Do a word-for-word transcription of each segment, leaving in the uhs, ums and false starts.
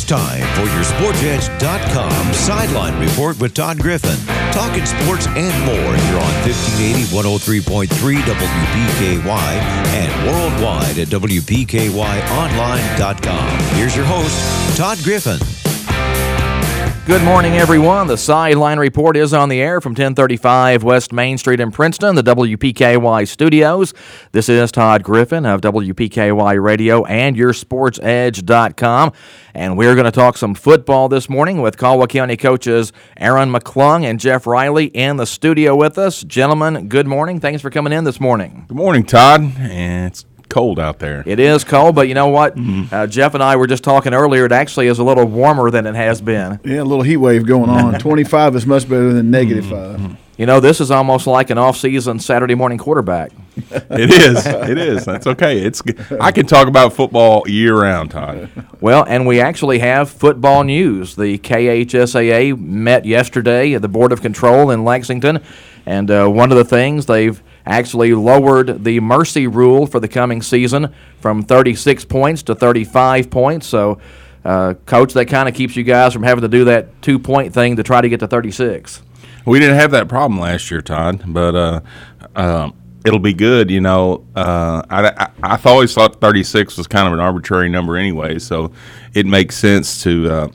time for your Sports Edge dot com Sideline Report with Todd Griffin. Talking sports and more here on fifteen eighty, one oh three point three W P K Y and worldwide at W P K Y online dot com. Here's your host, Todd Griffin. Good morning, everyone. The Sideline Report is on the air from ten thirty-five West Main Street in Princeton, the W P K Y studios. This is Todd Griffin of W P K Y Radio and your Sports Edge dot com. And we're going to talk some football this morning with Caldwell County coaches Aaron McClung and Jeff Riley in the studio with us. Gentlemen, good morning. Thanks for coming in this morning. Good morning, Todd. And it's cold out there. It is cold, but you know what? Mm-hmm. Uh, Jeff and I were just talking earlier. It actually is a little warmer than it has been. Yeah, a little heat wave going on. twenty-five is much better than negative mm-hmm. five. You know, this is almost like an off-season Saturday morning quarterback. It is. It is. That's okay. It's. I can talk about football year-round, Todd. Well, and we actually have football news. The K H S A A met yesterday at the Board of Control in Lexington, and uh, one of the things they've actually lowered the mercy rule for the coming season from thirty-six points to thirty-five points. So, uh, Coach, that kind of keeps you guys from having to do that two-point thing to try to get to thirty-six. We didn't have that problem last year, Todd, but uh, uh, it'll be good. You know, uh, I, I, I always thought thirty-six was kind of an arbitrary number anyway, so it makes sense to uh,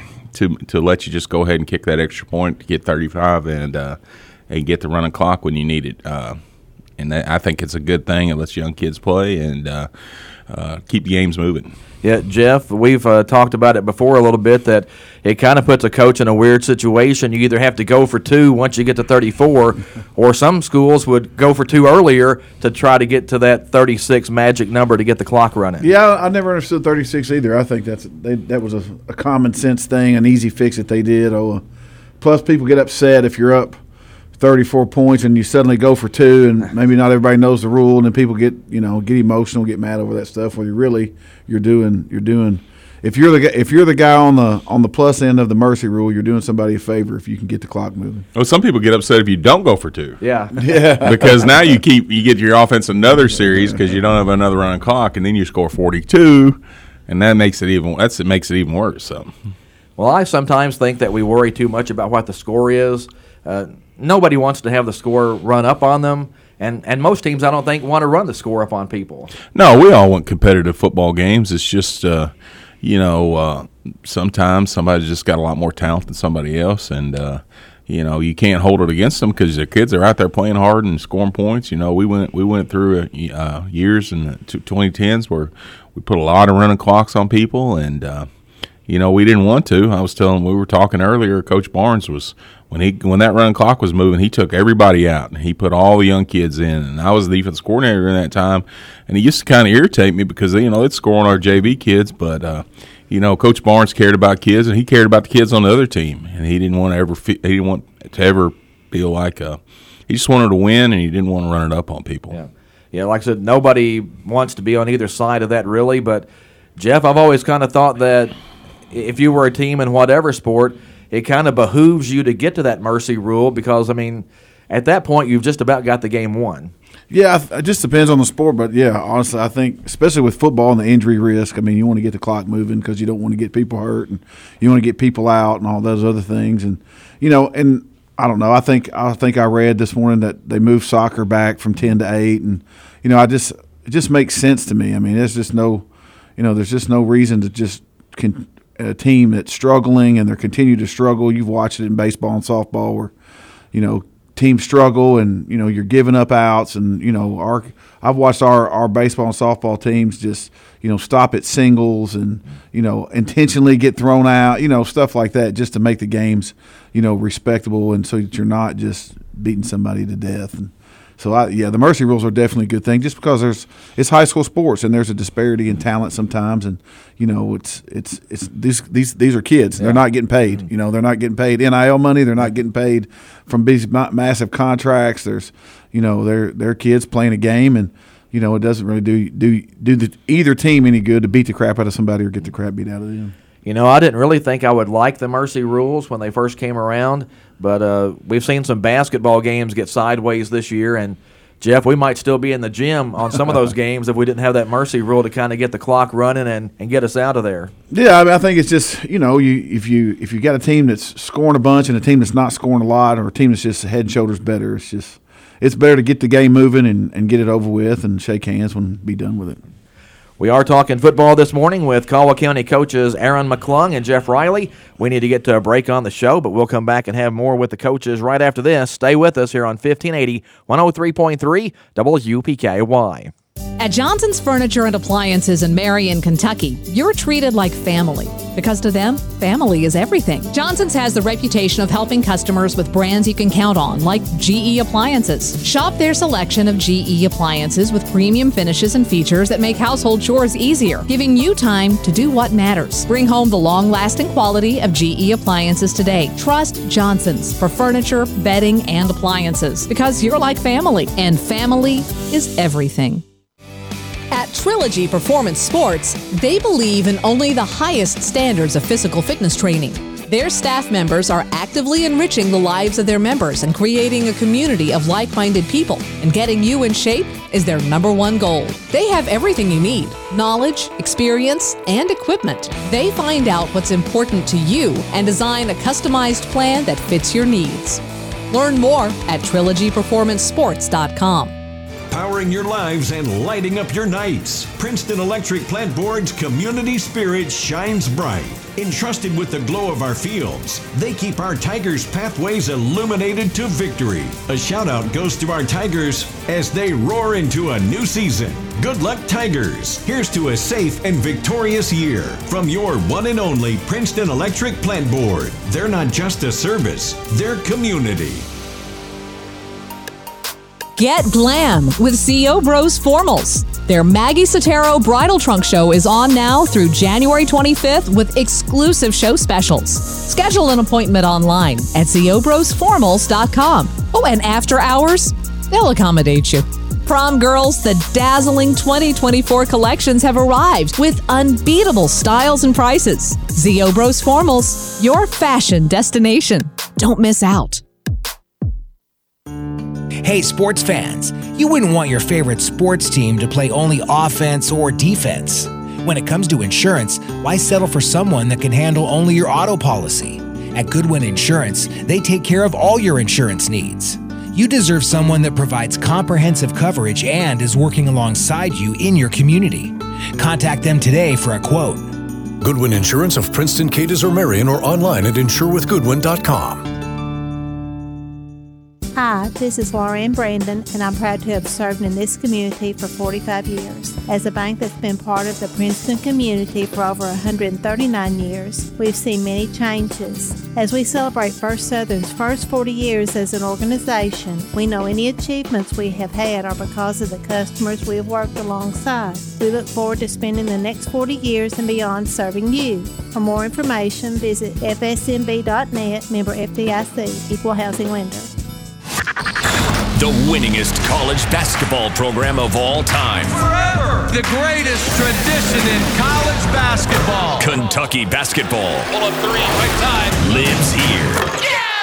to to let you just go ahead and kick that extra point to get thirty-five and uh, and get the running clock when you need it. Uh, and that, I think it's a good thing. It lets young kids play and uh, uh, keep the games moving. Yeah, Jeff, we've uh, talked about it before a little bit that it kind of puts a coach in a weird situation. You either have to go for two once you get to thirty-four, or some schools would go for two earlier to try to get to that thirty-six magic number to get the clock running. Yeah, I never understood thirty-six either. I think that's they, that was a, a common sense thing, an easy fix that they did. Oh, uh, plus, people get upset if you're up thirty-four points and you suddenly go for two, and maybe not everybody knows the rule, and then people get you know get emotional, get mad over that stuff. Where you really you're doing you're doing if you're the if you're the guy on the on the plus end of the mercy rule, you're doing somebody a favor if you can get the clock moving. Well, some people get upset if you don't go for two. Yeah, yeah. Because now you keep you get your offense another series because you don't have another running clock, and then you score forty-two, and that makes it even that's it makes it even worse. So, well, I sometimes think that we worry too much about what the score is. Uh, Nobody wants to have the score run up on them, and, and most teams, I don't think, want to run the score up on people. No, we all want competitive football games. It's just, uh, you know, uh, sometimes somebody's just got a lot more talent than somebody else, and, uh, you know, you can't hold it against them because the kids are out there playing hard and scoring points. You know, we went we went through uh, years in the twenty tens where we put a lot of running clocks on people, and, uh, you know, we didn't want to. I was telling, we were talking earlier, Coach Barnes was – When he when that running clock was moving, he took everybody out, and he put all the young kids in. And I was the defense coordinator during that time, and he used to kind of irritate me because, you know, it's scoring our J V kids. But, uh, you know, Coach Barnes cared about kids, and he cared about the kids on the other team. And he didn't want to ever he didn't want to ever feel like uh, he just wanted to win, and he didn't want to run it up on people. Yeah, yeah. Like I said, nobody wants to be on either side of that really. But, Jeff, I've always kind of thought that if you were a team in whatever sport, it kind of behooves you to get to that mercy rule because, I mean, at that point, you've just about got the game won. Yeah, it just depends on the sport. But, yeah, honestly, I think, especially with football and the injury risk, I mean, you want to get the clock moving because you don't want to get people hurt and you want to get people out and all those other things. And, you know, and I don't know. I think I think I read this morning that they moved soccer back from ten to eight. And, you know, I just it just makes sense to me. I mean, there's just no, you know, there's just no reason to just con- – a team that's struggling and they're continue to struggle. You've watched it in baseball and softball where, you know, teams struggle and, you know, you're giving up outs and, you know, our I've watched our, our baseball and softball teams just, you know, stop at singles and, you know, intentionally get thrown out, you know, stuff like that just to make the games, you know, respectable and so that you're not just beating somebody to death. And so, I, yeah, the mercy rules are definitely a good thing just because there's it's high school sports and there's a disparity in talent sometimes, and you know it's it's it's these these these are kids. Yeah. They're not getting paid. Mm-hmm. You know, they're not getting paid N I L money. They're not getting paid from these massive contracts. There's you know they're they're kids playing a game, and you know it doesn't really do do do the, either team any good to beat the crap out of somebody or get the crap beat out of them. You know, I didn't really think I would like the mercy rules when they first came around, but uh, we've seen some basketball games get sideways this year, and Jeff, we might still be in the gym on some of those games if we didn't have that mercy rule to kind of get the clock running and, and get us out of there. Yeah, I, mean, I think it's just, you know, you if you if you got a team that's scoring a bunch and a team that's not scoring a lot, or a team that's just head and shoulders better, it's just it's better to get the game moving and, and get it over with and shake hands when be done with it. We are talking football this morning with Caldwell County coaches Aaron McClung and Jeff Riley. We need to get to a break on the show, but we'll come back and have more with the coaches right after this. Stay with us here on fifteen eighty, one oh three point three W P K Y. At Johnson's Furniture and Appliances in Marion, Kentucky, you're treated like family. Because to them, family is everything. Johnson's has the reputation of helping customers with brands you can count on, like G E Appliances. Shop their selection of G E appliances with premium finishes and features that make household chores easier, giving you time to do what matters. Bring home the long-lasting quality of G E Appliances today. Trust Johnson's for furniture, bedding, and appliances. Because you're like family, and family is everything. At Trilogy Performance Sports, they believe in only the highest standards of physical fitness training. Their staff members are actively enriching the lives of their members and creating a community of like-minded people, and getting you in shape is their number one goal. They have everything you need: knowledge, experience, and equipment. They find out what's important to you and design a customized plan that fits your needs. Learn more at trilogy performance sports dot com. Powering your lives and lighting up your nights. Princeton Electric Plant Board's community spirit shines bright. Entrusted with the glow of our fields, they keep our Tigers' pathways illuminated to victory. A shout out goes to our Tigers as they roar into a new season. Good luck, Tigers. Here's to a safe and victorious year from your one and only Princeton Electric Plant Board. They're not just a service, they're community. Get glam with C O Bros Formals. Their Maggie Sotero Bridal Trunk Show is on now through January twenty-fifth with exclusive show specials. Schedule an appointment online at co bros formals dot com. Oh, and after hours, they'll accommodate you. Prom girls, the dazzling twenty twenty-four collections have arrived with unbeatable styles and prices. Z O Bros Formals, your fashion destination. Don't miss out. Hey, sports fans, you wouldn't want your favorite sports team to play only offense or defense. When it comes to insurance, why settle for someone that can handle only your auto policy? At Goodwin Insurance, they take care of all your insurance needs. You deserve someone that provides comprehensive coverage and is working alongside you in your community. Contact them today for a quote. Goodwin Insurance of Princeton, Cadiz, or Marion, or online at insure with goodwin dot com. Hi, this is Lauren Brandon, and I'm proud to have served in this community for forty-five years. As a bank that's been part of the Princeton community for over one hundred thirty-nine years, we've seen many changes. As we celebrate First Southern's first forty years as an organization, we know any achievements we have had are because of the customers we have worked alongside. We look forward to spending the next forty years and beyond serving you. For more information, visit f s m b dot net, member F D I C, Equal Housing Lender. The winningest college basketball program of all time. Forever! The greatest tradition in college basketball. Kentucky basketball. Pull up three, quick time. Lives here.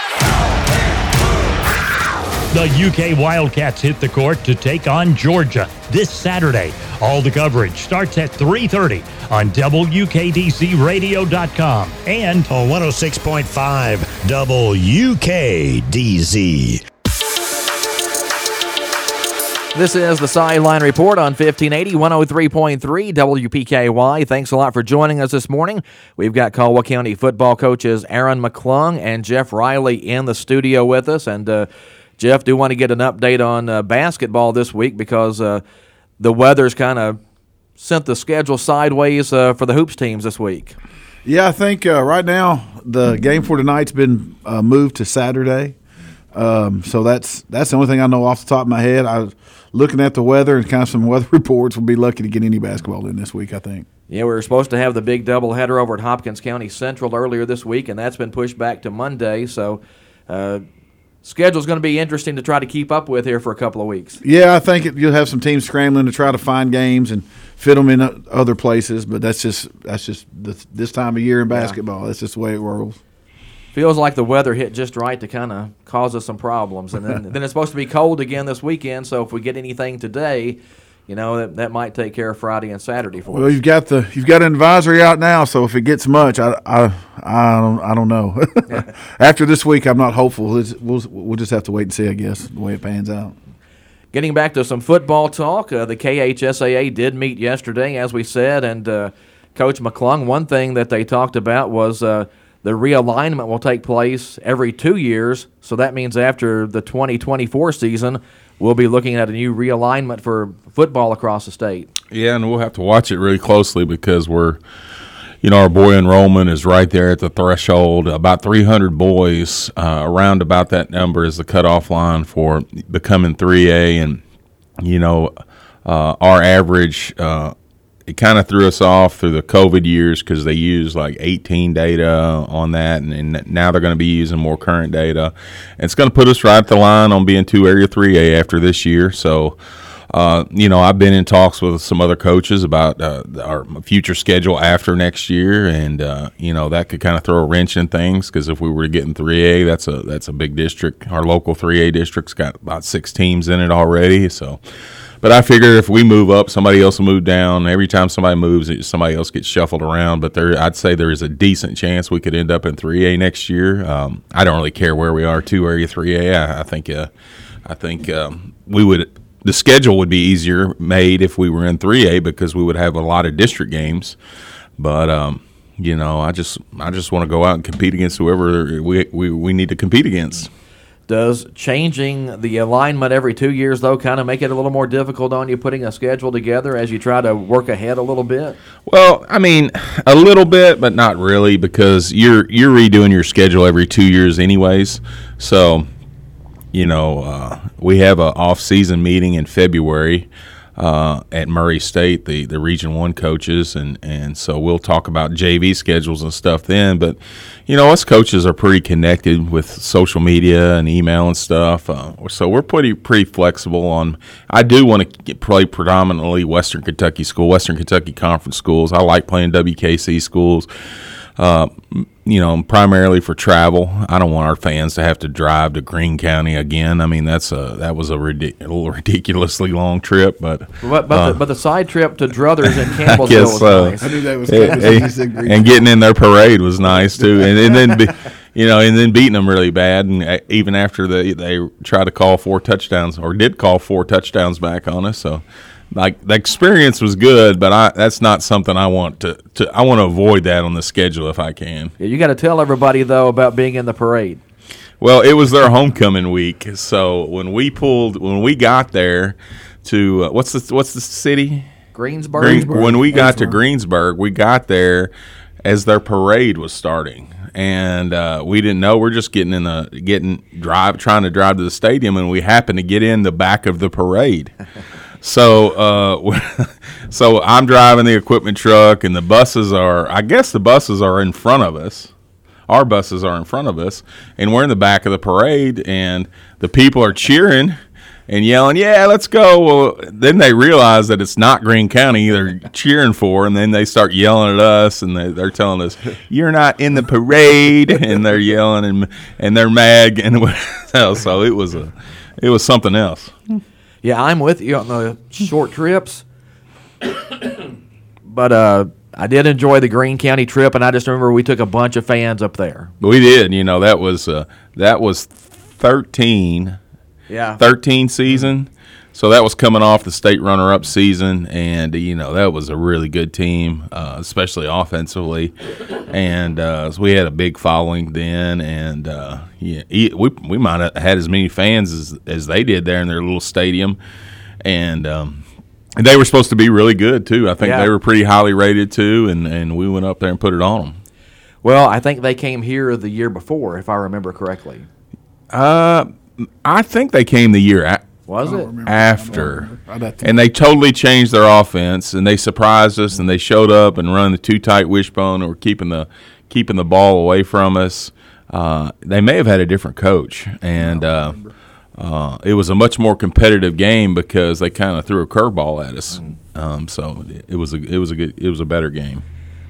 The U K Wildcats hit the court to take on Georgia this Saturday. All the coverage starts at three thirty on W K D C radio dot com and on one oh six point five W K D Z. This is the Sideline Report on fifteen eighty, one oh three point three W P K Y. Thanks a lot for joining us this morning. We've got Caldwell County football coaches Aaron McClung and Jeff Riley in the studio with us. And uh, Jeff, do want to get an update on uh, basketball this week because uh, the weather's kind of sent the schedule sideways uh, for the hoops teams this week. Yeah, I think uh, right now the game for tonight's been uh, moved to Saturday. Um, so that's that's the only thing I know off the top of my head. I was looking at the weather and kind of some weather reports. We'll be lucky to get any basketball in this week, I think. Yeah, we were supposed to have the big doubleheader over at Hopkins County Central earlier this week, and that's been pushed back to Monday. So uh, schedule's going to be interesting to try to keep up with here for a couple of weeks. Yeah, I think it, you'll have some teams scrambling to try to find games and fit them in other places, but that's just that's just this, this time of year in basketball. Yeah. That's just the way it rolls. Feels like the weather hit just right to kind of cause us some problems. And then, then it's supposed to be cold again this weekend, so if we get anything today, you know, that, that might take care of Friday and Saturday for well, us. Well, you've got the you've got an advisory out now, so if it gets much, I I I don't I don't know. After this week, I'm not hopeful. It's, we'll we'll just have to wait and see, I guess, the way it pans out. Getting back to some football talk, uh, the K H S A A did meet yesterday, as we said, and uh, Coach McClung, one thing that they talked about was uh, the realignment will take place every two years, so that means after the twenty twenty-four season, we'll be looking at a new realignment for football across the state. Yeah, and we'll have to watch it really closely because we're, you know, our boy enrollment is right there at the threshold. About three hundred boys, uh, around about that number is the cutoff line for becoming three A. And, you know, uh, our average, uh, it kind of threw us off through the COVID years because they used like eighteen data on that, and, and now they're going to be using more current data. And it's going to put us right at the line on being two Area three A after this year. So, Uh, you know, I've been in talks with some other coaches about uh, our future schedule after next year, and uh, you know that could kind of throw a wrench in things because if we were to get in three A, that's a that's a big district. Our local three A district's got about six teams in it already. So, but I figure if we move up, somebody else will move down. Every time somebody moves, somebody else gets shuffled around. But there, I'd say there is a decent chance we could end up in three A next year. Um, I don't really care where we are, two Area three A. I, I think, uh, I think um, we would. The schedule would be easier made if we were in three A because we would have a lot of district games. But um, you know, I just I just want to go out and compete against whoever we, we we need to compete against. Does changing the alignment every two years though kind of make it a little more difficult on you putting a schedule together as you try to work ahead a little bit? Well, I mean, a little bit, but not really because you're you're redoing your schedule every two years anyways. So. You know, uh, we have an off-season meeting in February uh, at Murray State, the, the Region one coaches, and, and so we'll talk about J V schedules and stuff then. But, you know, us coaches are pretty connected with social media and email and stuff, uh, so we're pretty pretty flexible on – I do want to play predominantly Western Kentucky school, Western Kentucky Conference schools. I like playing W K C schools. Uh, you know, primarily for travel. I don't want our fans to have to drive to Greene County again. I mean, that's a that was a ridic- ridiculously long trip, but but but, uh, the, but the side trip to Druthers and Campbellsville guess, was uh, nice. I knew that was hey, coming. hey, and getting in their parade was nice too, and, and then be, you know, and then beating them really bad, and uh, even after they they tried to call four touchdowns or did call four touchdowns back on us, so. Like the experience was good, but I that's not something I want to, to I want to avoid that on the schedule if I can. Yeah, you got to tell everybody though about being in the parade. Well, it was their homecoming week, so when we pulled when we got there to uh, what's the what's the city? Greensburg. Greensburg. When we got to Greensburg, we got there as their parade was starting, and uh, we didn't know. We're just getting in the getting drive trying to drive to the stadium, and we happened to get in the back of the parade. So, uh, so I'm driving the equipment truck, and the buses are. I guess the buses are in front of us. Our buses are in front of us, and we're in the back of the parade, and the people are cheering and yelling, "Yeah, let's go!" Well, then they realize that it's not Greene County they're cheering for, and then they start yelling at us, and they, they're telling us, "You're not in the parade," and they're yelling and and they're mad, and so it was a, it was something else. Yeah, I'm with you on the short trips, but uh, I did enjoy the Greene County trip, and I just remember we took a bunch of fans up there. We did, you know, that was uh, that was thirteen, yeah, thirteen season, so that was coming off the state runner-up season, and you know that was a really good team, uh, especially offensively, and uh, so we had a big following then, and uh, yeah, we we might have had as many fans as as they did there in their little stadium, and. Um, And they were supposed to be really good, too. I think yeah. they were pretty highly rated, too, and, and we went up there and put it on them. Well, I think they came here the year before, if I remember correctly. Uh, I think they came the year a- Was it? after. And they totally changed their offense, and they surprised us, and they showed up and run the too tight wishbone, or keeping the keeping the ball away from us. Uh, they may have had a different coach, and uh, uh, it was a much more competitive game because they kind of threw a curveball at us. Um, so it was a it was a good it was a better game.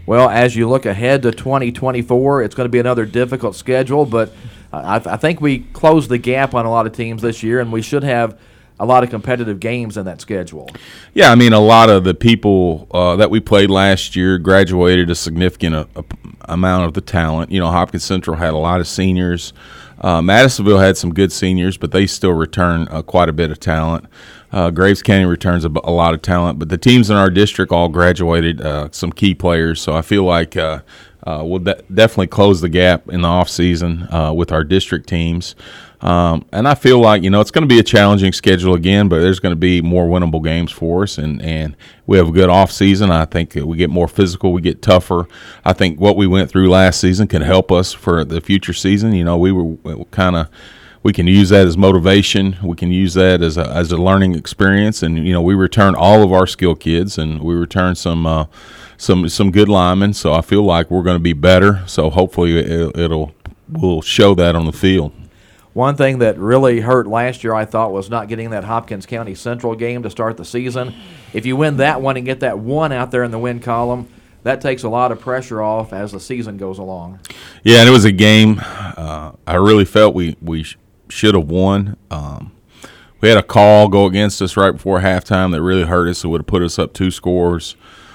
Well, as you look ahead to twenty twenty-four, it's going to be another difficult schedule, but I, I think we closed the gap on a lot of teams this year, and we should have a lot of competitive games in that schedule. Yeah, I mean, a lot of the people uh, that we played last year graduated a significant uh, amount of the talent. You know, Hopkins Central had a lot of seniors. Uh, Madisonville had some good seniors, but they still return uh, quite a bit of talent. Uh, Graves County returns a, a lot of talent, but the teams in our district all graduated uh, some key players. So I feel like uh, uh, we'll de- definitely close the gap in the off season uh, with our district teams. Um, and I feel like, you know, it's going to be a challenging schedule again, but there's going to be more winnable games for us, and, and we have a good off season. I think we get more physical, we get tougher. I think what we went through last season can help us for the future season. You know, we were kind of, we can use that as motivation. We can use that as a, as a learning experience. And, you know, we returned all of our skill kids, and we returned some, uh, some, some good linemen. So I feel like we're going to be better. So hopefully it, it'll, we'll show that on the field. One thing that really hurt last year, I thought, was not getting that Hopkins County Central game to start the season. If you win that one and get that one out there in the win column, that takes a lot of pressure off as the season goes along. Yeah, and it was a game uh, I really felt we, we sh- should have won. Um, we had a call go against us right before halftime that really hurt us. It would have put us up two scores.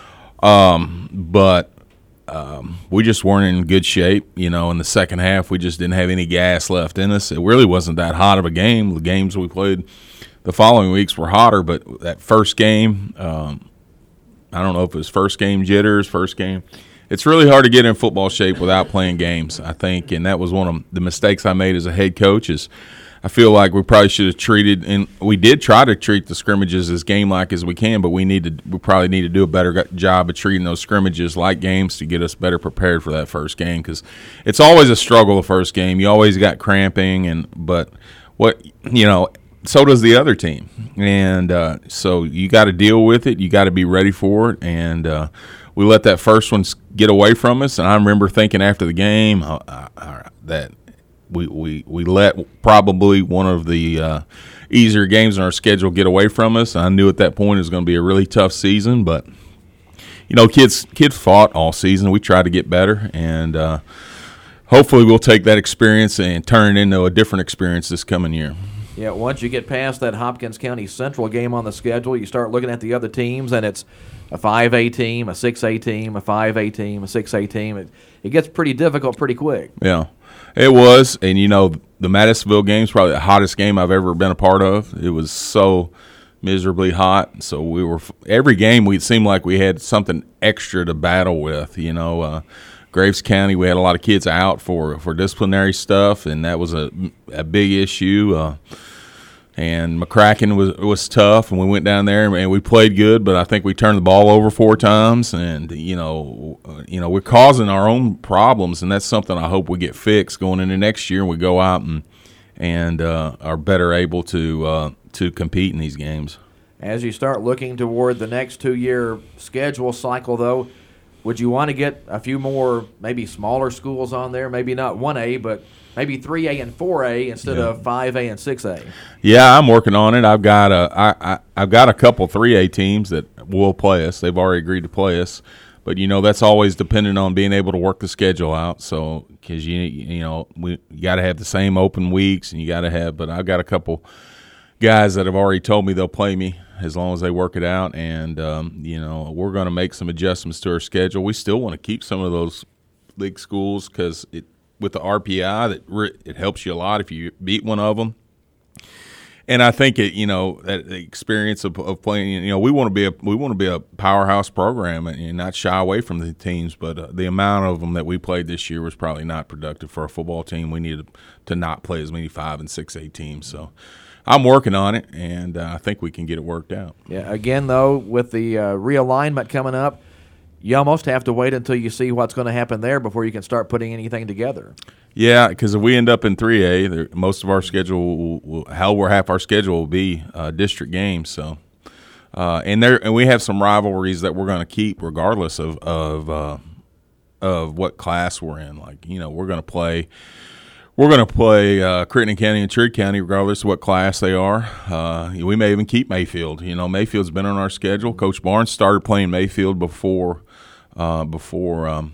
Um, but Um, we just weren't in good shape, you know. In the second half, we just didn't have any gas left in us. It really wasn't that hot of a game. The games we played the following weeks were hotter, but that first game, um, I don't know if it was first game jitters, first game. It's really hard to get in football shape without playing games, I think, and that was one of the mistakes I made as a head coach is I feel like we probably should have treated, and we did try to treat the scrimmages as game-like as we can, but we need to, we probably need to do a better job of treating those scrimmages like games to get us better prepared for that first game, because it's always a struggle the first game. You always got cramping, and but what you know, so does the other team, and uh, so you got to deal with it. You got to be ready for it, and uh, we let that first one get away from us. And I remember thinking after the game uh, uh, that. We, we we let probably one of the uh, easier games in our schedule get away from us. I knew at that point it was going to be a really tough season, but you know, kids kids fought all season. We tried to get better, and uh, hopefully we'll take that experience and turn it into a different experience this coming year. Yeah, once you get past that Hopkins County Central game on the schedule, you start looking at the other teams, and it's a five A team, a six A team, a five A team, a six A team. It, it gets pretty difficult pretty quick. Yeah. It was, and you know, the Madisonville game is probably the hottest game I've ever been a part of. It was so miserably hot. So we were every game we seemed like we had something extra to battle with. You know, uh, Graves County, we had a lot of kids out for, for disciplinary stuff, and that was a a big issue. Uh, and McCracken was was tough, and we went down there and we played good, but I think we turned the ball over four times, and you know, uh, you know, we're causing our own problems, and that's something I hope we get fixed going into next year, and we go out and and uh, are better able to uh, to compete in these games. As you start looking toward the next two-year schedule cycle, though, would you want to get a few more maybe smaller schools on there? Maybe not one A, but maybe three A and four A instead yeah. of five A and six A. Yeah, I'm working on it. I've got a I, I I've got a couple three A teams that will play us. They've already agreed to play us, but you know that's always dependent on being able to work the schedule out. So because you you know we you got to have the same open weeks, and you got to have. But I've got a couple guys that have already told me they'll play me as long as they work it out, and um, you know we're going to make some adjustments to our schedule. We still want to keep some of those league schools because it. With the R P I, that re- it helps you a lot if you beat one of them. And I think it, you know, that the experience of, of playing, you know, we want to be a we want to be a powerhouse program and, and not shy away from the teams. But uh, the amount of them that we played this year was probably not productive for a football team. We needed to not play as many five and six A teams. So I'm working on it, and uh, I think we can get it worked out. Yeah. Again, though, with the uh, realignment coming up, you almost have to wait until you see what's going to happen there before you can start putting anything together. Yeah, because if we end up in three A, there, most of our schedule, will, will, hell, we're half our schedule will be uh, district games. So, uh, and there, and we have some rivalries that we're going to keep regardless of of uh, of what class we're in. Like, you know, we're going to play. We're going to play uh, Crittenden County and Trigg County regardless of what class they are. Uh, we may even keep Mayfield. You know, Mayfield's been on our schedule. Coach Barnes started playing Mayfield before uh, before um,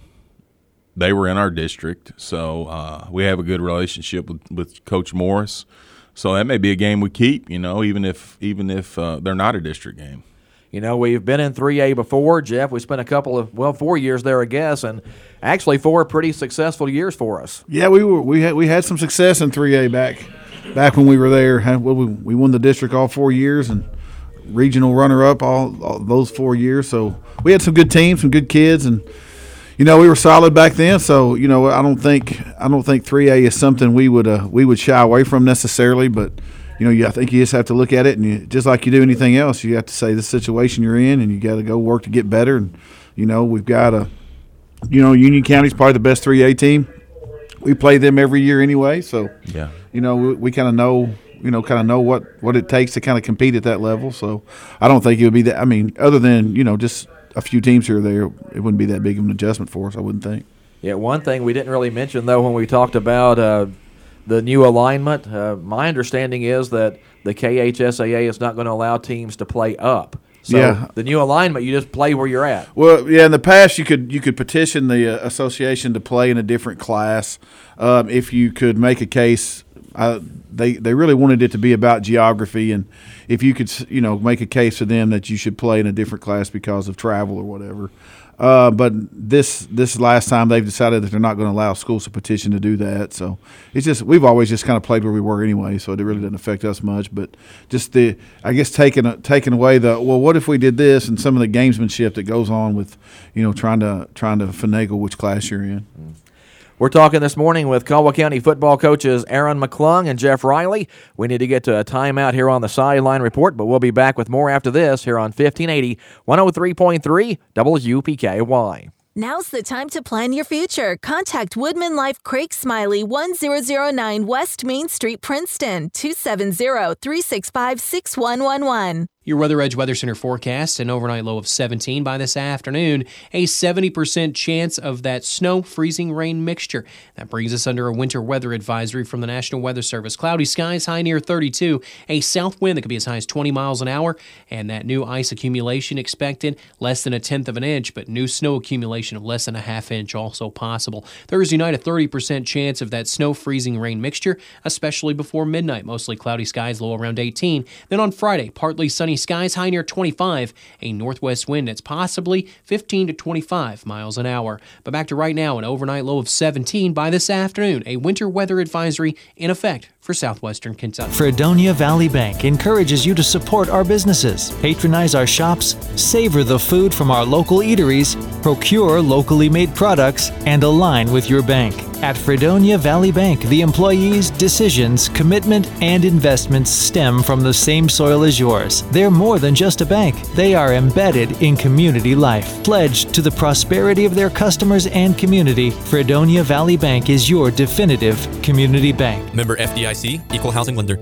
they were in our district. So uh, we have a good relationship with, with Coach Morris. So that may be a game we keep, you know, even if even if uh, they're not a district game. You know, we've been in three A before, Jeff. We spent a couple of, well, four years there, I guess, and actually four pretty successful years for us. Yeah, we were we had we had some success in three A back back when we were there. We we won the district all four years and regional runner-up all, all those four years. So we had some good teams, some good kids, and you know we were solid back then. So you know I don't think I don't think three A is something we would uh, we would shy away from necessarily, but. You know, you, I think you just have to look at it, and you, just like you do anything else, you have to say the situation you're in, and you got to go work to get better. And you know, we've got a, you know, Union County's probably the best three A team. We play them every year anyway, so yeah, you know, we, we kind of know, you know, kind of know what, what it takes to kind of compete at that level. So I don't think it would be that. I mean, other than you know, just a few teams here or there, it wouldn't be that big of an adjustment for us. I wouldn't think. Yeah, one thing we didn't really mention though when we talked about. Uh, The new alignment, uh, my understanding is that the K H S A A is not going to allow teams to play up. So yeah. the new alignment, you just play where you're at. Well, yeah, in the past you could you could petition the uh, association to play in a different class um, if you could make a case. Uh, they they really wanted it to be about geography, and if you could you know make a case for them that you should play in a different class because of travel or whatever. Uh, but this this last time they've decided that they're not going to allow schools to petition to do that. So it's just we've always just kind of played where we were anyway, so it really doesn't affect us much. But just the I guess taking taking away the well, what if we did this, and some of the gamesmanship that goes on with you know trying to trying to finagle which class you're in. We're talking this morning with Caldwell County football coaches Aaron McClung and Jeff Riley. We need to get to a timeout here on the Sideline Report, but we'll be back with more after this here on fifteen eighty, one oh three point three W P K Y. Now's the time to plan your future. Contact Woodman Life Craig Smiley, one thousand nine West Main Street, Princeton, two seven zero, three six five, six one one one. Your Weather Edge Weather Center forecast, an overnight low of seventeen by this afternoon, a seventy percent chance of that snow, freezing rain mixture. That brings us under a winter weather advisory from the National Weather Service. Cloudy skies, high near thirty-two, a south wind that could be as high as twenty miles an hour, and that new ice accumulation expected, less than a tenth of an inch, but new snow accumulation of less than a half inch also possible. Thursday night, a thirty percent chance of that snow, freezing rain mixture, especially before midnight. Mostly cloudy skies, low around eighteen. Then on Friday, partly sunny skies, high near twenty-five, a northwest wind that's possibly fifteen to twenty-five miles an hour. But back to right now, an overnight low of seventeen by this afternoon, a winter weather advisory in effect for southwestern Kentucky. Fredonia Valley Bank encourages you to support our businesses, patronize our shops, savor the food from our local eateries, procure locally made products, and align with your bank. At Fredonia Valley Bank, the employees' decisions, commitment, and investments stem from the same soil as yours. They're more than just a bank. They are embedded in community life. Pledged to the prosperity of their customers and community, Fredonia Valley Bank is your definitive community bank. Member F D I C, Equal Housing Lender.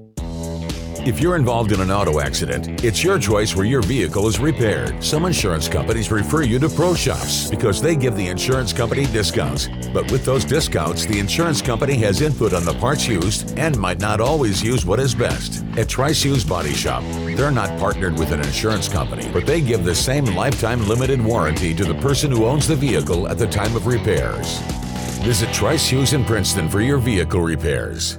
If you're involved in an auto accident, it's your choice where your vehicle is repaired. Some insurance companies refer you to Pro Shops because they give the insurance company discounts. But with those discounts, the insurance company has input on the parts used and might not always use what is best. At Trice Used Body Shop, they're not partnered with an insurance company, but they give the same lifetime limited warranty to the person who owns the vehicle at the time of repairs. Visit Trice Hughes in Princeton for your vehicle repairs.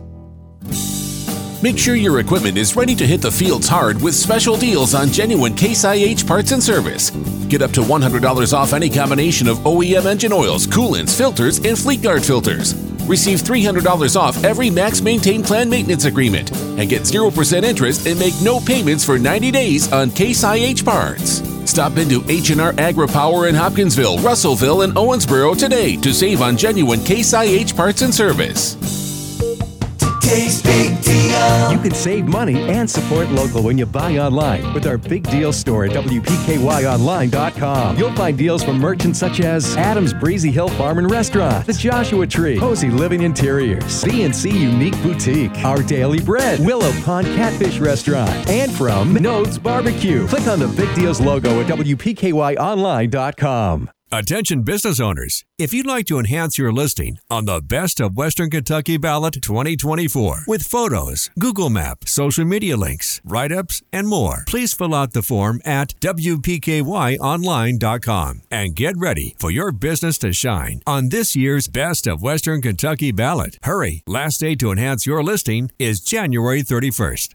Make sure your equipment is ready to hit the fields hard with special deals on genuine Case I H parts and service. Get up to one hundred dollars off any combination of O E M engine oils, coolants, filters, and Fleet Guard filters. Receive three hundred dollars off every Max Maintain Plan maintenance agreement and get zero percent interest and make no payments for ninety days on Case I H parts. Stop into H and R Agri-Power in Hopkinsville, Russellville, and Owensboro today to save on genuine Case I H parts and service. Today's big deal. You can save money and support local when you buy online with our Big Deal store at W P K Y online dot com. You'll find deals from merchants such as Adams Breezy Hill Farm and Restaurant, The Joshua Tree, Posey Living Interiors, B and C Unique Boutique, Our Daily Bread, Willow Pond Catfish Restaurant, and from Nodes Barbecue. Click on the Big Deals logo at W P K Y online dot com. Attention business owners, if you'd like to enhance your listing on the Best of Western Kentucky ballot twenty twenty-four with photos, Google Map, social media links, write-ups, and more, please fill out the form at W P K Y online dot com and get ready for your business to shine on this year's Best of Western Kentucky ballot. Hurry, last day to enhance your listing is January thirty-first.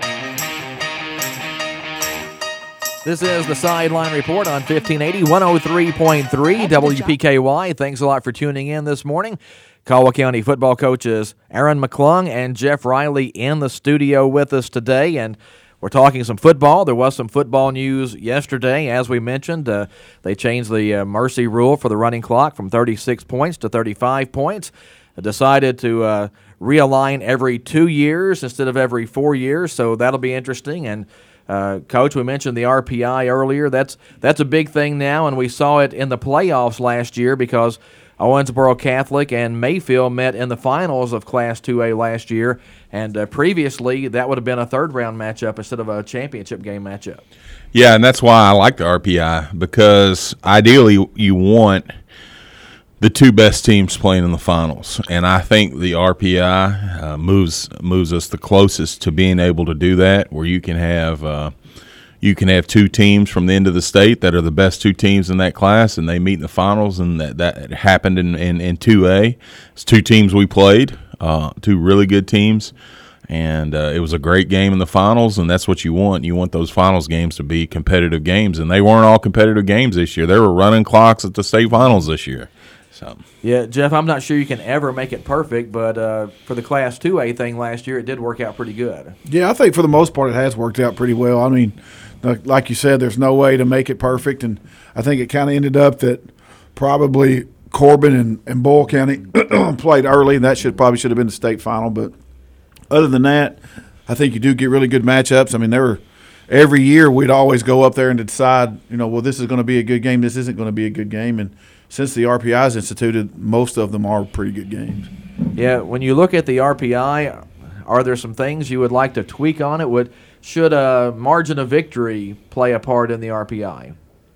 This is the Sideline Report on fifteen eighty, one oh three point three W P K Y. Thanks a lot for tuning in this morning. Caldwell County football coaches Aaron McClung and Jeff Riley in the studio with us today, and we're talking some football. There was some football news yesterday. As we mentioned, uh, they changed the uh, mercy rule for the running clock from thirty-six points to thirty-five points. They decided to uh, realign every two years instead of every four years, so that'll be interesting. And Uh, Coach, we mentioned the R P I earlier. That's that's a big thing now, and we saw it in the playoffs last year because Owensboro Catholic and Mayfield met in the finals of Class two A last year, and uh, previously that would have been a third-round matchup instead of a championship game matchup. Yeah, and that's why I like the R P I, because ideally you want the two best teams playing in the finals, and I think the R P I uh, moves moves us the closest to being able to do that, where you can have uh, you can have two teams from the end of the state that are the best two teams in that class, and they meet in the finals, and that, that happened in, in, in two A. It's two teams we played, uh, two really good teams, and uh, it was a great game in the finals, and that's what you want. You want those finals games to be competitive games, and they weren't all competitive games this year. There were running clocks at the state finals this year. So. Yeah, Jeff, I'm not sure you can ever make it perfect, but uh, for the Class two A thing last year, it did work out pretty good. Yeah, I think for the most part it has worked out pretty well. I mean, like you said, there's no way to make it perfect, and I think it kind of ended up that probably Corbin and, and Boyle County played early, and that should probably should have been the state final. But other than that, I think you do get really good matchups. I mean, there were every year we'd always go up there and decide, you know, well, this is going to be a good game, this isn't going to be a good game, and since the R P I is instituted, most of them are pretty good games. Yeah, when you look at the R P I, are there some things you would like to tweak on it? Would should a margin of victory play a part in the R P I?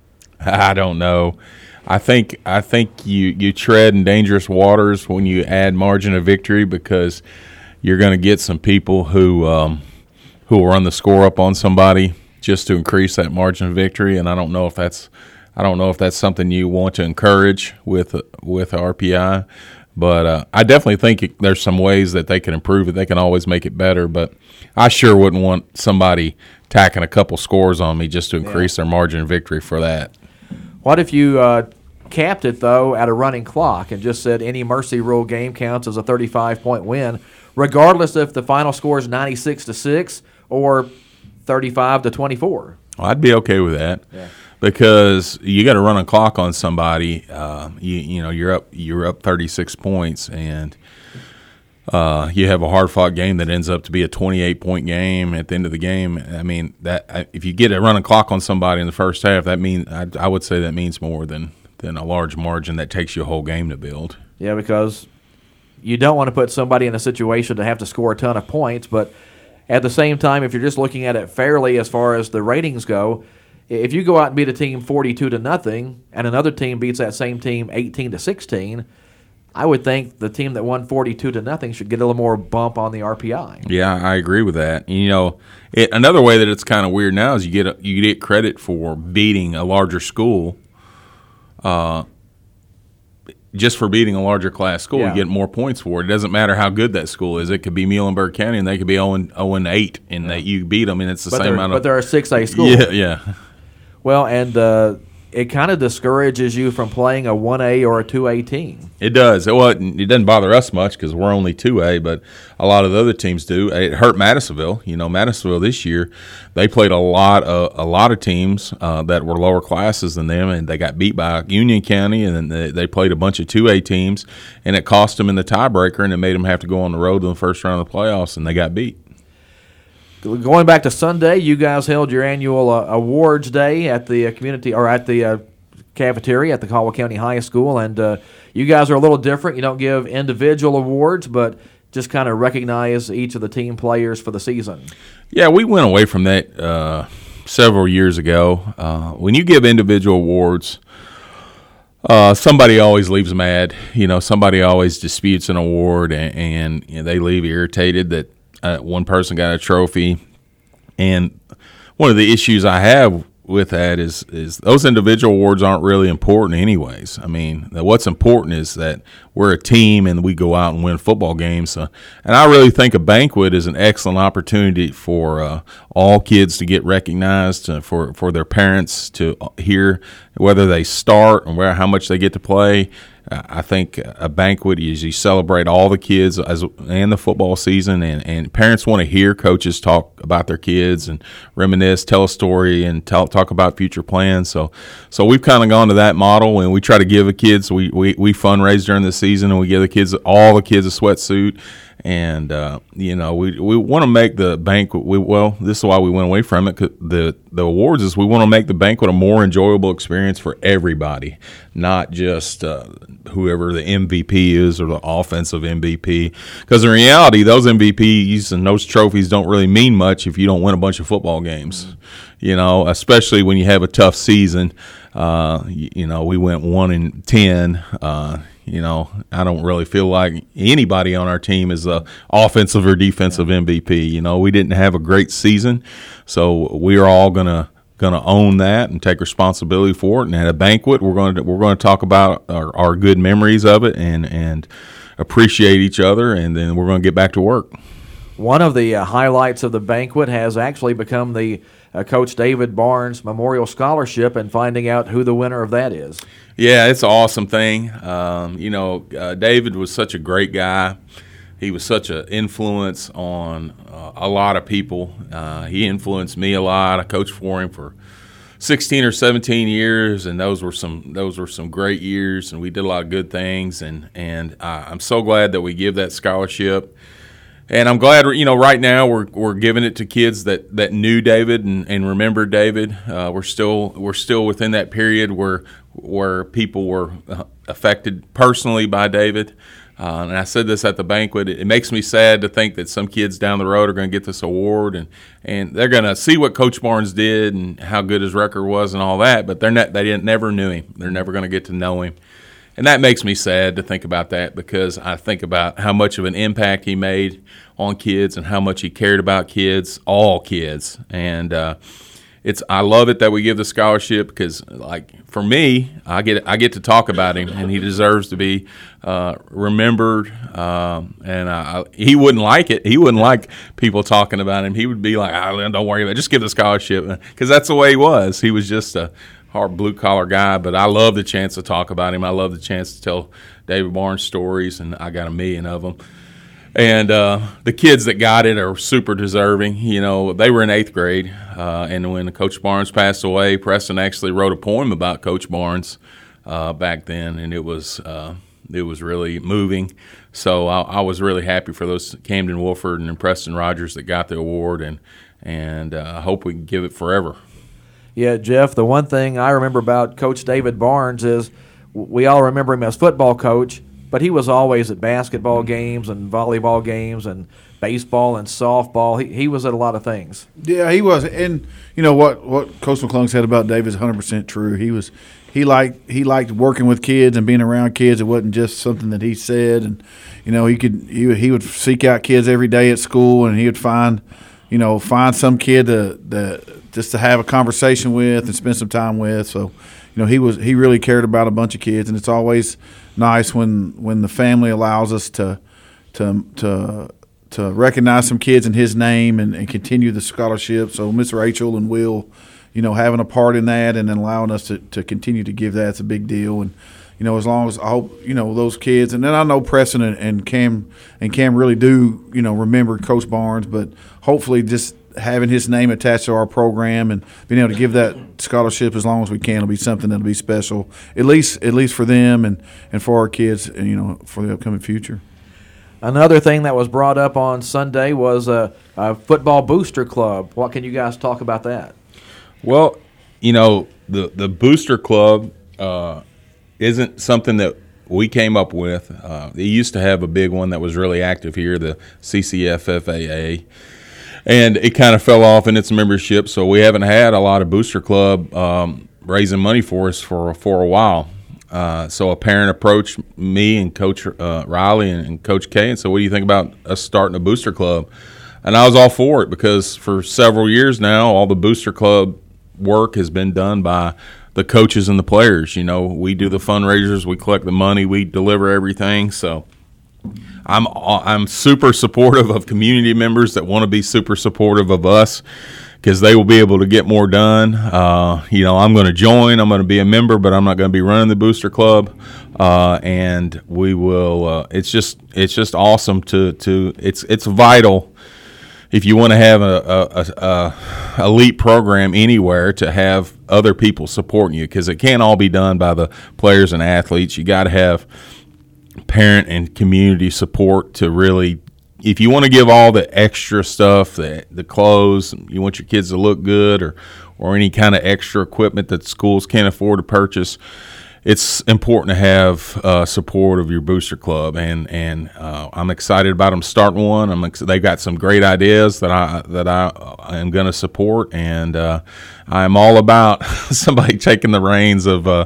I don't know. I think I think you, you tread in dangerous waters when you add margin of victory, because you're going to get some people who um, who will run the score up on somebody just to increase that margin of victory, and I don't know if that's I don't know if that's something you want to encourage with with R P I, but uh, I definitely think it, there's some ways that they can improve it. They can always make it better, but I sure wouldn't want somebody tacking a couple scores on me just to increase yeah. their margin of victory for that. What if you uh, capped it, though, at a running clock and just said any mercy rule game counts as a thirty-five point win, regardless if the final score is ninety-six to six or thirty-five to twenty-four? Well, I'd be okay with that. Yeah. Because you got to run a clock on somebody. Uh, you, you know, you're up you're up thirty-six points, and uh, you have a hard-fought game that ends up to be a twenty-eight point game at the end of the game. I mean, that if you get a running clock on somebody in the first half, that mean I, I would say that means more than than a large margin that takes you a whole game to build. Yeah, because you don't want to put somebody in a situation to have to score a ton of points, but at the same time, if you're just looking at it fairly as far as the ratings go, if you go out and beat a team forty-two to nothing, and another team beats that same team eighteen to sixteen, I would think the team that won forty-two to nothing should get a little more bump on the R P I. Yeah, I agree with that. You know, it, another way that it's kind of weird now is you get a, you get credit for beating a larger school. Uh, just for beating a larger class school, yeah. you get more points for it. It doesn't matter how good that school is. It could be Muhlenberg County, and they could be oh and eight, and yeah. they, you beat them, and it's the but same amount of. But they're a six A school. Yeah, yeah. Well, and uh, it kind of discourages you from playing a one A or a two A team. It does. Well, it, it doesn't bother us much because we're only two A, but a lot of the other teams do. It hurt Madisonville. You know, Madisonville this year, they played a lot of a lot of teams uh, that were lower classes than them, and they got beat by Union County, and then they, they played a bunch of two A teams, and it cost them in the tiebreaker, and it made them have to go on the road in the first round of the playoffs, and they got beat. Going back to Sunday, you guys held your annual uh, awards day at the uh, community or at the uh, cafeteria at the Caldwell County High School, and uh, you guys are a little different. You don't give individual awards, but just kind of recognize each of the team players for the season. Yeah, we went away from that uh, several years ago. Uh, when you give individual awards, Uh, somebody always leaves mad. You know, somebody always disputes an award, and, and you know, they leave irritated that uh, one person got a trophy. And one of the issues I have with that is is those individual awards aren't really important anyways. I mean, what's important is that we're a team and we go out and win football games. Uh, and I really think a banquet is an excellent opportunity for uh, all kids to get recognized, uh, for, for their parents to hear whether they start and where how much they get to play. Uh, I think a banquet is you celebrate all the kids as and the football season, and, and parents want to hear coaches talk about their kids and reminisce, tell a story, and tell, talk about future plans. So, so we've kind of gone to that model, and we try to give the kids we, we we fundraise during the season, and we give the kids all the kids a sweatsuit. And uh, you know, we we want to make the banquet. We, well, this is why we went away from it. 'Cause the the awards is we want to make the banquet a more enjoyable experience for everybody, not just uh, whoever the M V P is or the offensive M V P. Because in reality, those M V Ps and those trophies don't really mean much if you don't win a bunch of football games. Mm-hmm. You know, especially when you have a tough season. Uh, you, you know, we went one in ten. Uh, You know, I don't really feel like anybody on our team is a offensive or defensive yeah. M V P. You know, we didn't have a great season, so we are all gonna gonna own that and take responsibility for it. And at a banquet, we're going to we're going to talk about our, our good memories of it and and appreciate each other, and then we're going to get back to work. One of the uh, highlights of the banquet has actually become the uh, Coach David Barnes Memorial Scholarship, and finding out who the winner of that is. Yeah, it's an awesome thing. Um, you know, uh, David was such a great guy. He was such an influence on uh, a lot of people. Uh, he influenced me a lot. I coached for him for sixteen or seventeen years, and those were some those were some great years, and we did a lot of good things. And and uh, I'm so glad that we give that scholarship. And I'm glad, you know, right now we're we're giving it to kids that, that knew David and, and remembered David. Uh, we're still we're still within that period where where people were affected personally by David. Uh, and I said this at the banquet. It, it makes me sad to think that some kids down the road are going to get this award, and, and they're going to see what Coach Barnes did and how good his record was and all that. But they're not, they didn't never knew him. They're never going to get to know him. And that makes me sad to think about that, because I think about how much of an impact he made on kids and how much he cared about kids, all kids. And uh, it's I love it that we give the scholarship, because, like, for me, I get I get to talk about him, and he deserves to be uh, remembered. Um, and I, he wouldn't like it. He wouldn't like people talking about him. He would be like, oh, "Don't worry about it. Just give the scholarship," because that's the way he was. He was just a hard blue-collar guy, but I love the chance to talk about him. I love the chance to tell David Barnes stories, and I got a million of them. And uh, the kids that got it are super deserving. You know, they were in eighth grade, uh, and when Coach Barnes passed away, Preston actually wrote a poem about Coach Barnes uh, back then, and it was uh, it was really moving. So I, I was really happy for those Camden Wolford and Preston Rogers that got the award, and and uh, I hope we can give it forever. Yeah, Jeff, the one thing I remember about Coach David Barnes is we all remember him as football coach, but he was always at basketball games and volleyball games and baseball and softball. He he was at a lot of things. Yeah, he was. And you know what what Coach McClung said about David is one hundred percent true. He was he liked he liked working with kids and being around kids. It wasn't just something that he said. And you know, he could he he would seek out kids every day at school, and he would find you know find some kid to that just to have a conversation with and spend some time with. So, you know, he was he really cared about a bunch of kids, and it's always nice when when the family allows us to to to to recognize some kids in his name and, and continue the scholarship. So Miss Rachel and Will, you know, having a part in that and then allowing us to, to continue to give that's a big deal. And you know, as long as I hope, you know, those kids, and then I know Preston and, and Cam and Cam really do, you know, remember Coach Barnes, but hopefully just having his name attached to our program and being able to give that scholarship as long as we can will be something that'll be special, at least at least for them and, and for our kids, and you know, for the upcoming future. Another thing that was brought up on Sunday was a, a football booster club. What can you guys talk about that? Well, you know, the the booster club uh, isn't something that we came up with. Uh, they used to have a big one that was really active here, the C C F F A A. And it kind of fell off in its membership, so we haven't had a lot of Booster Club um, raising money for us for for a while. uh, so a parent approached me and Coach uh, Riley and, and Coach K and said, what do you think about us starting a booster club? And I was all for it because for several years now, all the booster club work has been done by the coaches and the players. You know, we do the fundraisers, we collect the money, we deliver everything. So I'm I'm super supportive of community members that want to be super supportive of us because they will be able to get more done. Uh, you know, I'm going to join. I'm going to be a member, but I'm not going to be running the booster club. Uh, and we will. Uh, it's just it's just awesome to to. It's it's vital if you want to have a, a, a, a elite program anywhere to have other people supporting you because it can't all be done by the players and athletes. You got to have parent and community support to really. If you want to give all the extra stuff, the, the clothes, you want your kids to look good or, or any kind of extra equipment that schools can't afford to purchase, it's important to have uh, support of your booster club. And and uh, I'm excited about them starting one. I'm ex- they got some great ideas that I that I am going to support, and uh, I'm all about somebody taking the reins of uh,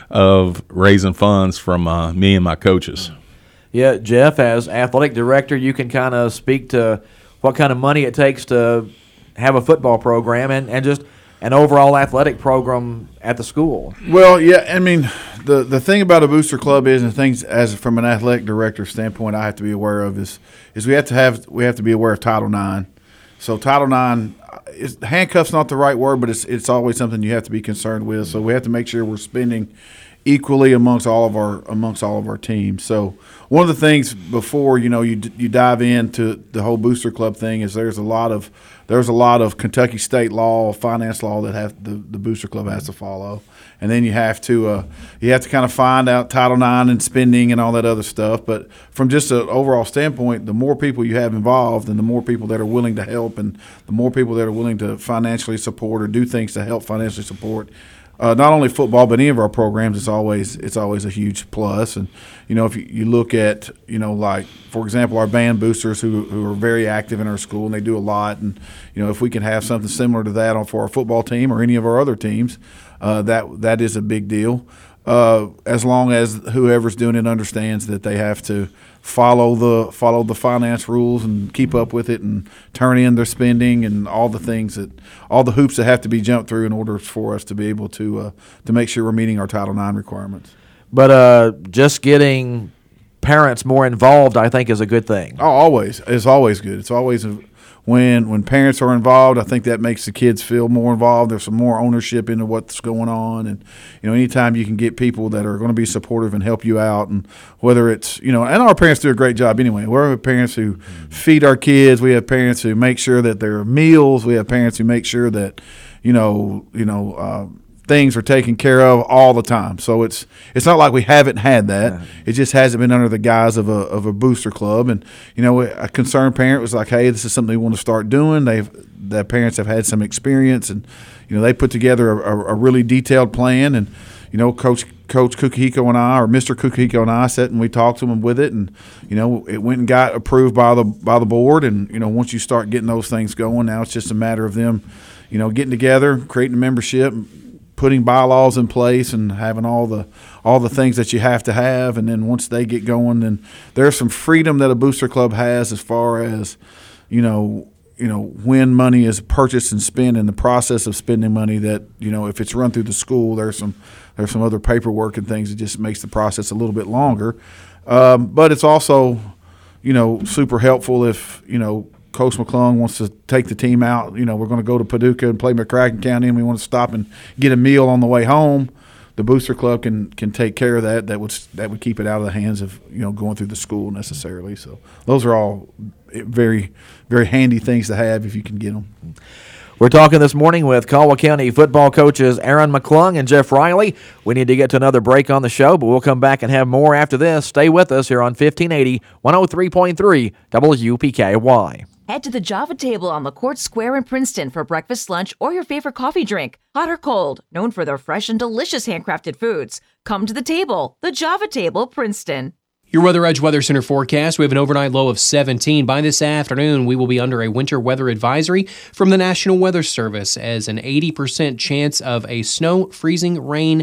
of raising funds from uh, me and my coaches. Yeah, Jeff, as athletic director, you can kind of speak to what kind of money it takes to have a football program and, and just an overall athletic program at the school. Well, yeah, I mean, the the thing about a booster club is, and things as from an athletic director standpoint, I have to be aware of is is we have to have we have to be aware of Title nine. So Title nine, is, handcuffs not the right word, but it's it's always something you have to be concerned with. So we have to make sure we're spending equally amongst all of our amongst all of our teams. So one of the things before you know you you dive into the whole booster club thing is there's a lot of there's a lot of Kentucky state law, finance law that have the, the booster club has to follow, and then you have to uh, you have to kind of find out Title nine and spending and all that other stuff. But from just an overall standpoint, the more people you have involved, and the more people that are willing to help, and the more people that are willing to financially support or do things to help financially support. Uh, not only football, but any of our programs, it's always it's always a huge plus. And you know, if you, you look at you know, like for example, our band boosters who who are very active in our school and they do a lot. And you know, if we can have something similar to that on for our football team or any of our other teams, uh, that that is a big deal. Uh, as long as whoever's doing it understands that they have to follow the follow the finance rules and keep up with it and turn in their spending and all the things that all the hoops that have to be jumped through in order for us to be able to uh, to make sure we're meeting our Title nine requirements. But uh, just getting parents more involved, I think, is a good thing. Oh, always. It's always good. It's always a, when when parents are involved, I think that makes the kids feel more involved. There's some more ownership into what's going on, and you know, anytime you can get people that are going to be supportive and help you out, and whether it's you know, and our parents do a great job anyway. We have parents who feed our kids. We have parents who make sure that there are meals. We have parents who make sure that you know you know. Uh, things are taken care of all the time. So it's it's not like we haven't had that. Yeah. It just hasn't been under the guise of a of a booster club. And you know, a concerned parent was like, "Hey, this is something we want to start doing." They've the parents have had some experience, and you know, they put together a, a really detailed plan. And you know, Coach Coach Kukihiko and I, or Mister Kukihiko and I, sat and we talked to them with it, and you know, it went and got approved by the by the board. And you know, once you start getting those things going, now it's just a matter of them, you know, getting together, creating a membership, putting bylaws in place and having all the all the things that you have to have. And then once they get going, then there's some freedom that a booster club has as far as, you know, you know, when money is purchased and spent in the process of spending money that, you know, if it's run through the school, there's some there's some other paperwork and things that just makes the process a little bit longer. Um, but it's also, you know, super helpful if, you know, Coach McClung wants to take the team out. You know, we're going to go to Paducah and play McCracken County, and we want to stop and get a meal on the way home. The booster club can can take care of that. That would that would keep it out of the hands of you know going through the school necessarily. So those are all very very handy things to have if you can get them. We're talking this morning with Caldwell County football coaches Aaron McClung and Jeff Riley. We need to get to another break on the show, but we'll come back and have more after this. Stay with us here on fifteen eighty, one oh three point three W P K Y. Head to the Java Table on LaCourte Square in Princeton for breakfast, lunch, or your favorite coffee drink. Hot or cold, known for their fresh and delicious handcrafted foods. Come to the table, the Java Table, Princeton. Your Weather Edge Weather Center forecast. We have an overnight low of seventeen. By this afternoon, we will be under a winter weather advisory from the National Weather Service as an eighty percent chance of a snow, freezing, rain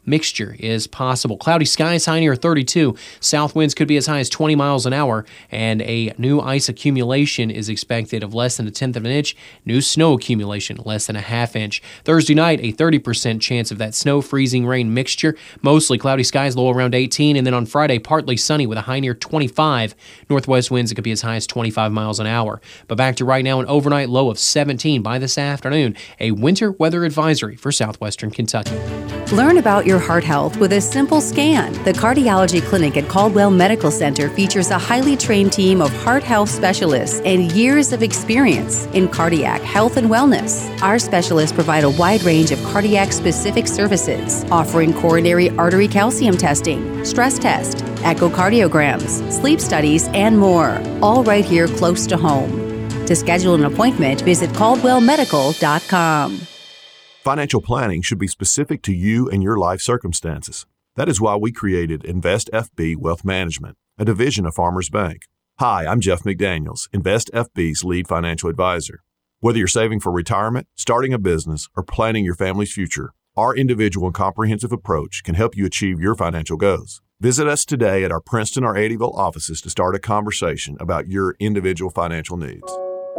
mixture is possible. Cloudy skies high near thirty-two. South winds could be as high as twenty miles an hour, and a new ice accumulation is expected of less than a tenth of an inch. New snow accumulation less than a half inch. Thursday night, a thirty percent chance of that snow freezing rain mixture. Mostly cloudy skies, low around eighteen, and then on Friday, partly sunny with a high near twenty-five. Northwest winds, it could be as high as twenty-five miles an hour. But back to right now, an overnight low of seventeen by this afternoon. A winter weather advisory for southwestern Kentucky. Learn about your heart health with a simple scan. The Cardiology Clinic at Caldwell Medical Center features a highly trained team of heart health specialists and years of experience in cardiac health and wellness. Our specialists provide a wide range of cardiac-specific services, offering coronary artery calcium testing, stress test, echocardiograms, sleep studies, and more, all right here close to home. To schedule an appointment, visit caldwell medical dot com. Financial planning should be specific to you and your life circumstances. That is why we created Invest F B Wealth Management, a division of Farmers Bank. Hi, I'm Jeff McDaniels, Invest F B's lead financial advisor. Whether you're saving for retirement, starting a business, or planning your family's future, our individual and comprehensive approach can help you achieve your financial goals. Visit us today at our Princeton or Eddyville offices to start a conversation about your individual financial needs.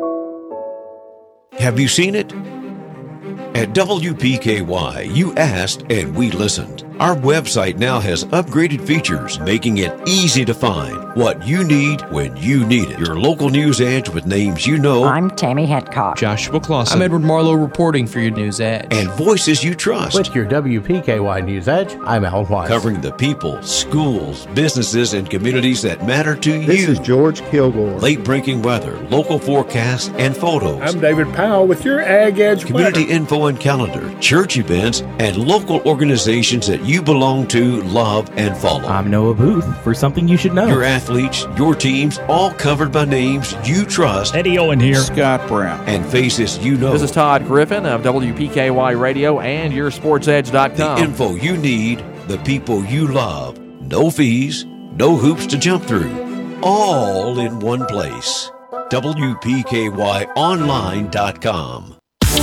Have you seen it? At W P K Y, you asked and we listened. Our website now has upgraded features, making it easy to find what you need when you need it. Your local news edge with names you know. I'm Tammy Hadcock. Joshua Clausen. I'm Edward Marlowe reporting for your News Edge. And voices you trust. With your W P K Y News Edge, I'm Al Weiss. Covering the people, schools, businesses, and communities that matter to you. This is George Kilgore. Late-breaking weather, local forecasts, and photos. I'm David Powell with your Ag Edge Community weather. info and calendar, church events, and local organizations that you belong to, love, and follow. I'm Noah Booth for Something You Should Know. Your athletes, your teams, all covered by names you trust. Eddie Owen here. Scott Brown. And faces you know. This is Todd Griffin of W P K Y Radio and your sports edge dot com. The info you need, the people you love. No fees, no hoops to jump through. All in one place. W P K Y online dot com.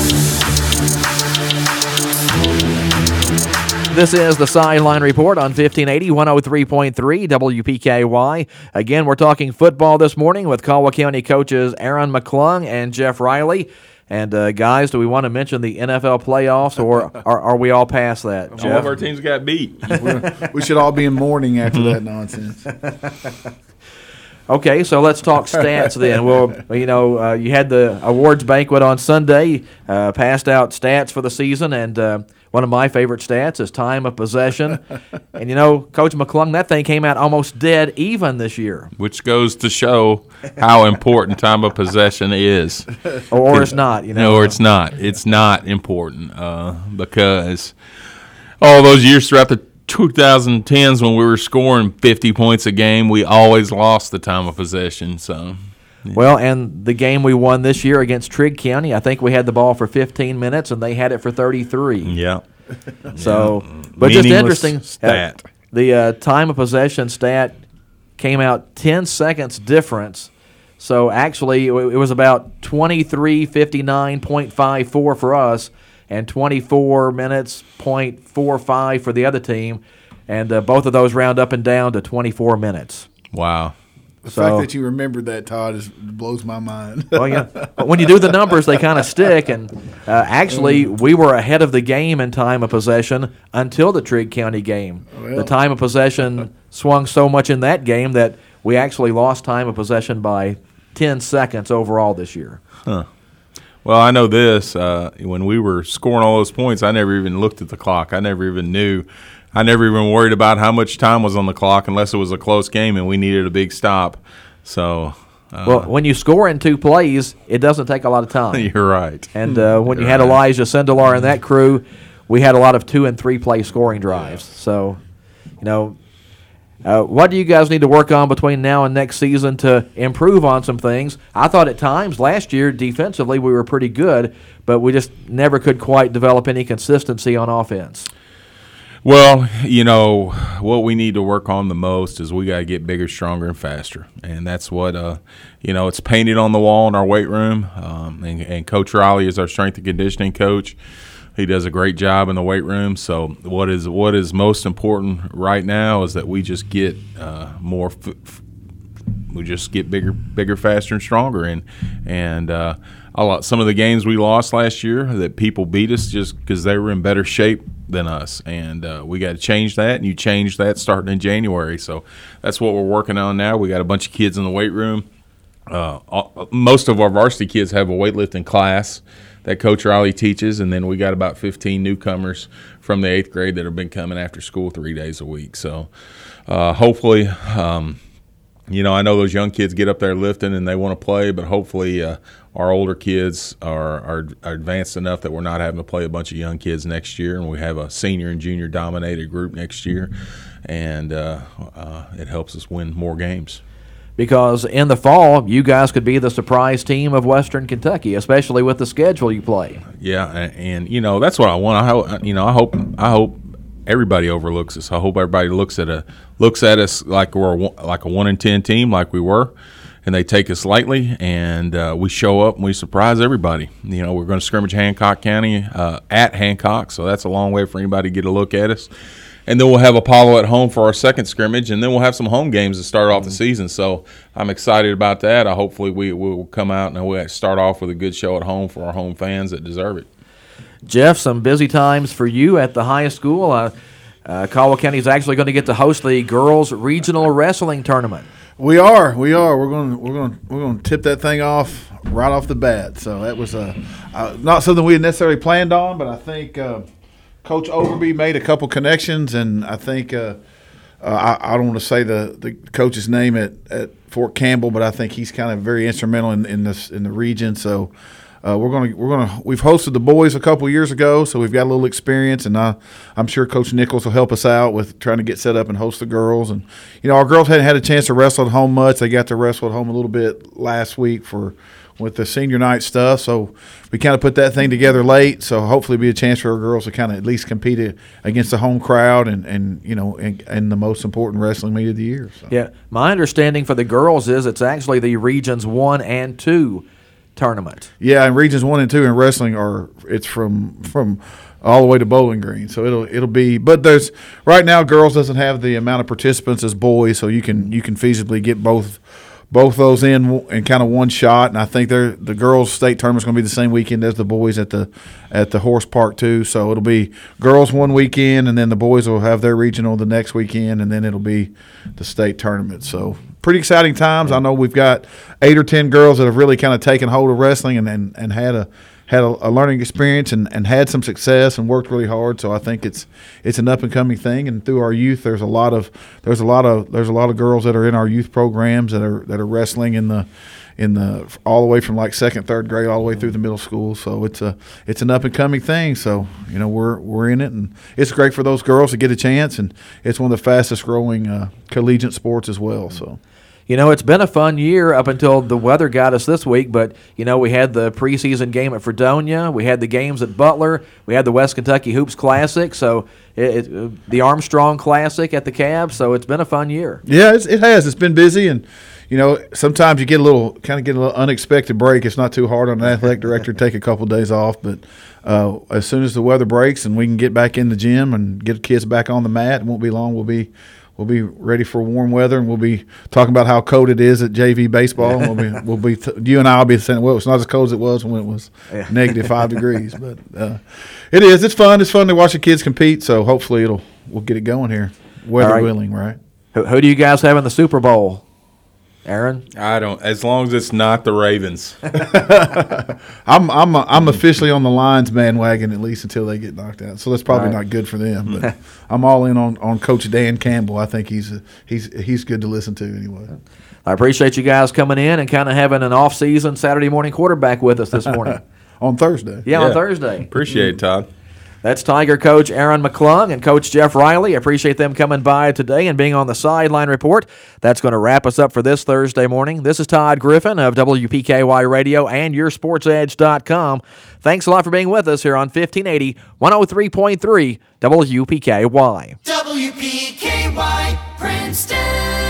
This is the Sideline Report on fifteen eighty, one oh three point three W P K Y. Again, we're talking football this morning with Caldwell County coaches Aaron McClung and Jeff Riley. And, uh, guys, do we want to mention the N F L playoffs, or are, are we all past that? All Jeff? of our teams got beat. We should all be in mourning after that nonsense. Okay, so let's talk stats then. Well, you know, uh, you had the awards banquet on Sunday, uh, passed out stats for the season, and uh, one of my favorite stats is time of possession. And, you know, Coach McClung, that thing came out almost dead even this year. Which goes to show how important time of possession is. Or, or it's not, you know. No, or it's not. It's not important uh, because all those years throughout the twenty tens when we were scoring fifty points a game, we always lost the time of possession. So, yeah. Well, and the game we won this year against Trigg County, I think we had the ball for fifteen minutes and they had it for thirty-three. Yeah. So, yeah. but just interesting stat. Uh, the uh, time of possession stat came out ten seconds difference. So actually, it was about twenty-three fifty-nine point five four for us, and twenty-four minutes point four five for the other team, and uh, both of those round up and down to twenty-four minutes. Wow. The so, fact that you remembered that, Todd, is, blows my mind. Well, yeah, but when you do the numbers, they kind of stick, and uh, actually, we were ahead of the game in time of possession until the Trigg County game. Well, the time of possession swung so much in that game that we actually lost time of possession by ten seconds overall this year. Huh. Well, I know this. Uh, when we were scoring all those points, I never even looked at the clock. I never even knew. I never even worried about how much time was on the clock unless it was a close game and we needed a big stop. So, uh, well, when you score in two plays, it doesn't take a lot of time. You're right. And uh, when You're you had right. Elijah Sindelar and that crew, we had a lot of two and three play scoring drives. So, you know, uh, what do you guys need to work on between now and next season to improve on some things? I thought at times last year defensively we were pretty good, but we just never could quite develop any consistency on offense. Well, you know, what we need to work on the most is we got to get bigger, stronger, and faster. And that's what, uh, you know, it's painted on the wall in our weight room. Um, and, and Coach Riley is our strength and conditioning coach. he does a great job in the weight room. So what is what is most important right now is that we just get uh, more. F- f- we just get bigger, bigger, faster, and stronger. And and uh, a lot, some of the games we lost last year that people beat us just because they were in better shape than us, and uh, we got to change that. And you change that starting in January. So that's what we're working on now. We got a bunch of kids in the weight room. Uh, all, most of our varsity kids have a weightlifting class that Coach Riley teaches, and then we got about fifteen newcomers from the eighth grade that have been coming after school three days a week. So uh, hopefully, um, you know, I know those young kids get up there lifting and they want to play, but hopefully uh, our older kids are, are, are advanced enough that we're not having to play a bunch of young kids next year, and we have a senior and junior dominated group next year, and uh, uh, it helps us win more games. Because in the fall, you guys could be the surprise team of Western Kentucky, especially with the schedule you play. Yeah, and, and you know that's what I want. I hope, you know, I hope, I hope everybody overlooks us. I hope everybody looks at a looks at us like we're a, like a one in ten team, like we were, and they take us lightly, and uh, we show up and we surprise everybody. You know, we're going to scrimmage Hancock County uh, at Hancock, so that's a long way for anybody to get a look at us. And then we'll have Apollo at home for our second scrimmage, and then we'll have some home games to start off the season. So I'm excited about that. I hopefully we will come out and we'll start off with a good show at home for our home fans that deserve it. Jeff, some busy times for you at the high school. Uh, uh, Caldwell County is actually going to get to host the girls' regional wrestling tournament. We are, we are. We're going, to, we're going, to, we're going to tip that thing off right off the bat. So that was uh, uh, not something we had necessarily planned on, but I think. Uh, Coach Overby made a couple connections, and I think uh, uh, I, I don't want to say the, the coach's name at, at Fort Campbell, but I think he's kind of very instrumental in, in this in the region. So uh, we're gonna we're gonna we've hosted the boys a couple years ago, so we've got a little experience, and I, I'm sure Coach Nichols will help us out with trying to get set up and host the girls. And you know, our girls hadn't had a chance to wrestle at home much. They got to wrestle at home a little bit last week for. With the senior night stuff, so we kind of put that thing together late. So hopefully, it'll be a chance for our girls to kind of at least compete against the home crowd and, and you know, and, and the most important wrestling meet of the year. So. Yeah, my understanding for the girls is it's actually the regions one and two tournament. Yeah, and regions one and two in wrestling are it's from from all the way to Bowling Green. So it'll it'll be, but there's right now girls doesn't have the amount of participants as boys, so you can you can feasibly get both. Both those in in kind of one shot, and I think they're the girls' state tournament's going to be the same weekend as the boys at the at the Horse Park too. So it'll be girls one weekend, and then the boys will have their regional the next weekend, and then it'll be the state tournament. So pretty exciting times. I know we've got eight or ten girls that have really kind of taken hold of wrestling and and, and had a had a, a learning experience and, and had some success and worked really hard. So I think it's it's an up and coming thing. And through our youth, there's a lot of there's a lot of there's a lot of girls that are in our youth programs that are that are wrestling in the in the all the way from like second, third grade all the way through the middle school. So it's a it's an up and coming thing. So you know we're we're in it, and it's great for those girls to get a chance. And it's one of the fastest growing uh, collegiate sports as well. So. You know, it's been a fun year up until the weather got us this week, but, you know, we had the preseason game at Fredonia, we had the games at Butler, we had the West Kentucky Hoops Classic, so it, it, the Armstrong Classic at the Cab, so it's been a fun year. Yeah, it's, it has. It's been busy, and, you know, sometimes you get a little, kind of get a little unexpected break. It's not too hard on an athletic director to take a couple of days off, but uh, as soon as the weather breaks and we can get back in the gym and get kids back on the mat, it won't be long, we'll be – We'll be ready for warm weather, and we'll be talking about how cold it is at J V baseball. And we'll be, we'll be, t- you and I will be saying, well, it's not as cold as it was when it was yeah. negative five degrees. But uh, it is. It's fun. It's fun to watch the kids compete. So hopefully, it'll we'll get it going here, weather right. willing, right? Who, who do you guys have in the Super Bowl? Aaron? I don't. As long as it's not the Ravens. I'm I'm a, I'm officially on the Lions bandwagon at least until they get knocked out. So that's probably right. not good for them. But I'm all in on, on Coach Dan Campbell. I think he's a, he's he's good to listen to anyway. I appreciate you guys coming in and kind of having an off-season Saturday morning quarterback with us this morning. on Thursday. Yeah, yeah, on Thursday. Appreciate it, Todd. That's Tiger coach Aaron McClung and Coach Jeff Riley. Appreciate them coming by today and being on the Sideline Report. That's going to wrap us up for this Thursday morning. This is Todd Griffin of W P K Y Radio and your sports edge dot com. Thanks a lot for being with us here on fifteen eighty, one oh three point three W P K Y. W P K Y Princeton.